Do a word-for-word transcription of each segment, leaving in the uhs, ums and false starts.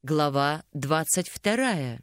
Глава двадцать вторая.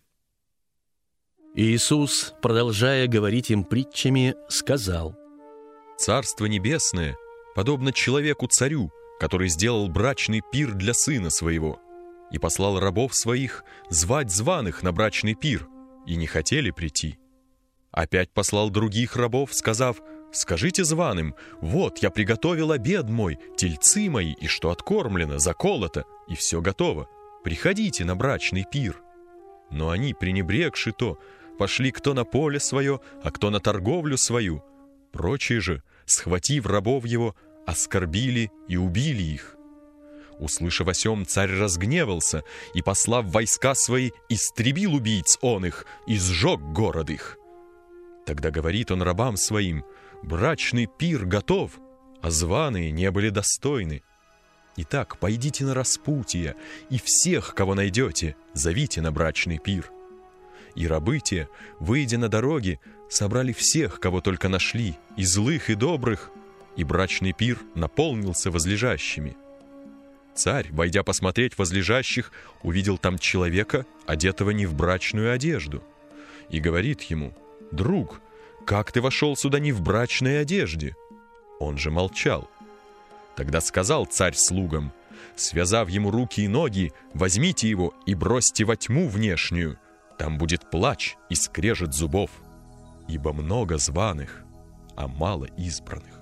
Иисус, продолжая говорить им притчами, сказал: «Царство небесное подобно человеку-царю, который сделал брачный пир для сына своего, и послал рабов своих звать званых на брачный пир, и не хотели прийти. Опять послал других рабов, сказав: скажите званым: вот я приготовил обед мой, тельцы мои, и что откормлено, заколото, и все готово. Приходите на брачный пир. Но они, пренебрегши то, пошли кто на поле свое, а кто на торговлю свою. Прочие же, схватив рабов его, оскорбили и убили их. Услышав о сем, царь разгневался и, послав войска свои, истребил убийц он их и сжег город их. Тогда говорит он рабам своим: брачный пир готов, а званые не были достойны. Итак, пойдите на распутье, и всех, кого найдете, зовите на брачный пир. И рабы те, выйдя на дороги, собрали всех, кого только нашли, и злых, и добрых, и брачный пир наполнился возлежащими. Царь, войдя посмотреть возлежащих, увидел там человека, одетого не в брачную одежду, и говорит ему: «Друг, как ты вошел сюда не в брачной одежде?» Он же молчал. Тогда сказал царь слугам: связав ему руки и ноги, возьмите его и бросьте во тьму внешнюю, там будет плач и скрежет зубов, ибо много званых, а мало избранных.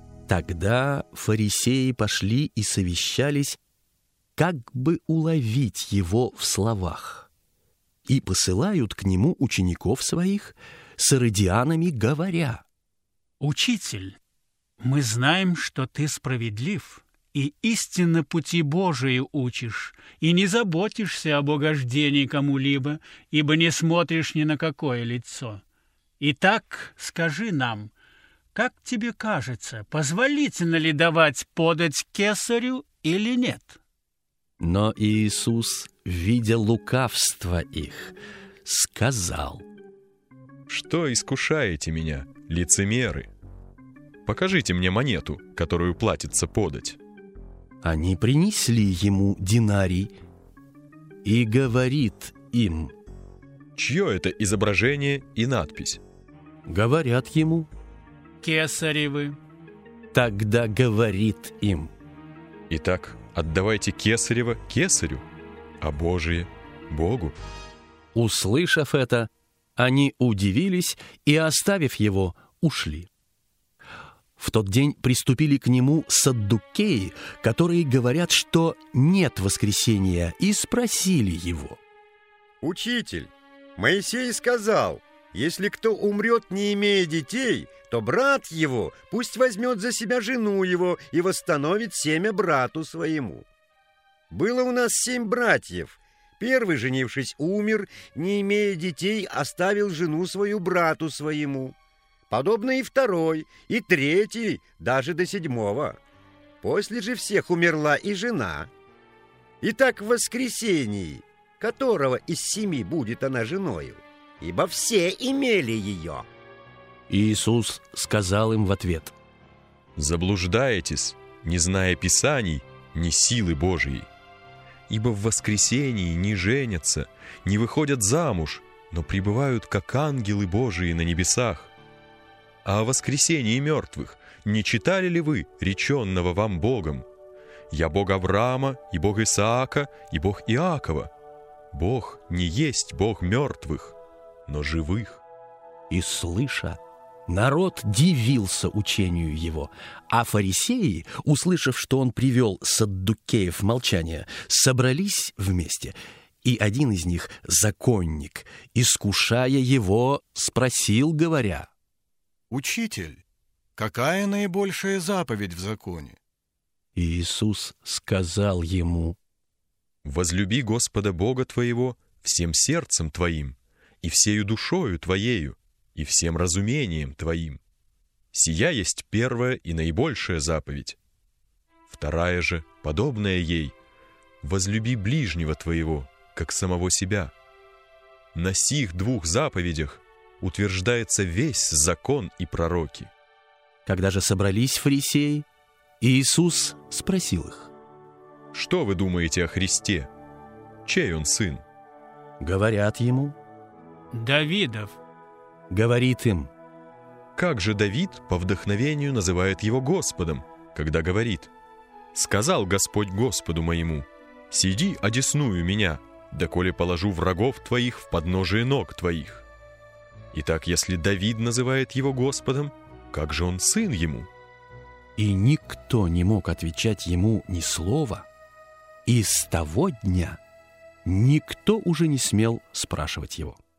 Тогда фарисеи пошли и совещались, как бы уловить его в словах, и посылают к нему учеников своих с иродианами, говоря: «Учитель, мы знаем, что ты справедлив и истинно пути Божии учишь, и не заботишься об угождении кому-либо, ибо не смотришь ни на какое лицо. Итак, скажи нам, как тебе кажется, позволительно ли давать подать кесарю или нет?» Но Иисус, видя лукавство их, сказал: «Что искушаете меня, лицемеры? Покажите мне монету, которую платится подать». Они принесли ему динарий, и говорит им: «Чье это изображение и надпись?» Говорят ему: «Кесаревы». Тогда говорит им: «Итак, отдавайте кесарево кесарю, а Божие Богу». Услышав это, они удивились и, оставив его, ушли. В тот день приступили к нему саддукеи, которые говорят, что нет воскресения, и спросили его: «Учитель, Моисей сказал: если кто умрет, не имея детей, то брат его пусть возьмет за себя жену его и восстановит семя брату своему. Было у нас семь братьев. Первый, женившись, умер, не имея детей, оставил жену свою брату своему. Подобно и второй, и третий, даже до седьмого. После же всех умерла и жена. Итак, в воскресении, которого из семи будет она женою, ибо все имели ее». Иисус сказал им в ответ: «Заблуждаетесь, не зная Писаний, ни силы Божией. Ибо в воскресении не женятся, не выходят замуж, но пребывают, как ангелы Божии на небесах. А о воскресении мертвых не читали ли вы, реченного вам Богом? Я Бог Авраама, и Бог Исаака, и Бог Иакова. Бог не есть Бог мертвых, но живых». И, слыша, народ дивился учению его, а фарисеи, услышав, что он привел саддукеев в молчание, собрались вместе, и один из них, законник, искушая его, спросил, говоря: «Учитель, какая наибольшая заповедь в законе?» Иисус сказал ему: «Возлюби Господа Бога твоего всем сердцем твоим, и всею душою твоею, и всем разумением твоим. Сия есть первая и наибольшая заповедь. Вторая же, подобная ей: возлюби ближнего твоего, как самого себя. На сих двух заповедях утверждается весь закон и пророки». Когда же собрались фарисеи, Иисус спросил их: «Что вы думаете о Христе? Чей он сын? Говорят ему, Давидов. говорит им, Как же Давид по вдохновению называет его Господом, когда говорит: «Сказал Господь Господу моему: сиди одесную меня, доколе положу врагов твоих в подножие ног твоих». Итак, если Давид называет его Господом, как же он сын ему? и никто не мог отвечать ему ни слова, и с того дня никто уже не смел спрашивать его.